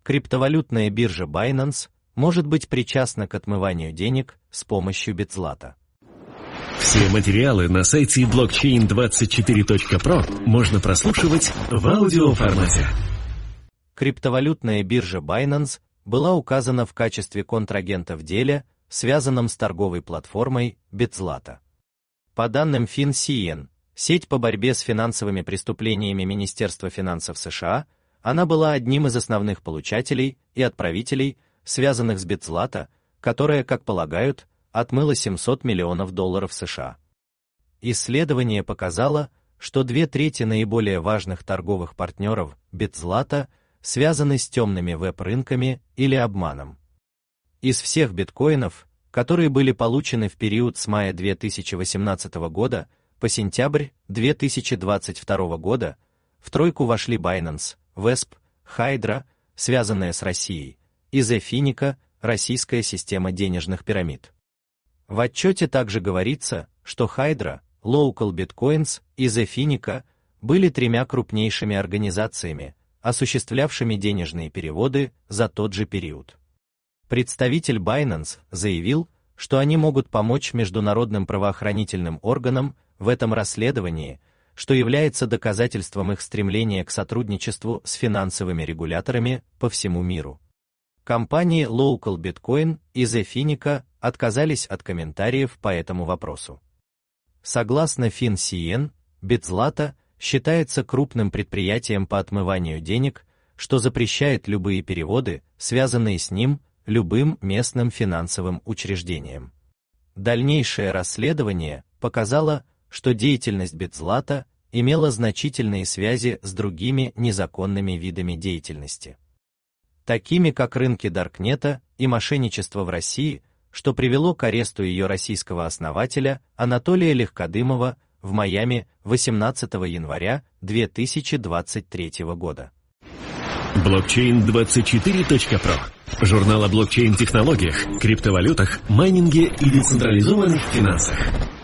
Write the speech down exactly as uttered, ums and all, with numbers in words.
Криптовалютная биржа Binance может быть причастна к отмыванию денег с помощью BitZlata. Все материалы на сайте блокчейн двадцать четыре точка про можно прослушивать в аудиоформате. Криптовалютная биржа Binance была указана в качестве контрагента в деле, связанном с торговой платформой BitZlata. По данным FinCEN, сеть по борьбе с финансовыми преступлениями Министерства финансов США, она была одним из основных получателей и отправителей, связанных с BitZlata, которая, как полагают, отмыла семьсот миллионов долларов США. Исследование показало, что две трети наиболее важных торговых партнеров BitZlata связаны с темными веб-рынками или обманом. Из всех биткоинов, которые были получены в период с мая две тысячи восемнадцатого года по сентябрь две тысячи двадцать второго года, в тройку вошли Binance, Vesp, Hydra, связанная с Россией, и Zefinica, российская система денежных пирамид. В отчете также говорится, что Hydra, Local Bitcoins и Zefinica были тремя крупнейшими организациями, осуществлявшими денежные переводы за тот же период. Представитель Binance заявил, что они могут помочь международным правоохранительным органам в этом расследовании, что является доказательством их стремления к сотрудничеству с финансовыми регуляторами по всему миру. Компании Local Bitcoin и Zefinica отказались от комментариев по этому вопросу. Согласно FinCEN, BitZlata считается крупным предприятием по отмыванию денег, что запрещает любые переводы, связанные с ним, любым местным финансовым учреждением. Дальнейшее расследование показало, что деятельность BitZlata имела значительные связи с другими незаконными видами деятельности, такими как рынки Даркнета и мошенничество в России, что привело к аресту ее российского основателя Анатолия Легкодымова в Майами восемнадцатого января две тысячи двадцать третьего года. блокчейн двадцать четыре точка про. Журнал о блокчейн-технологиях, криптовалютах, майнинге и децентрализованных финансах.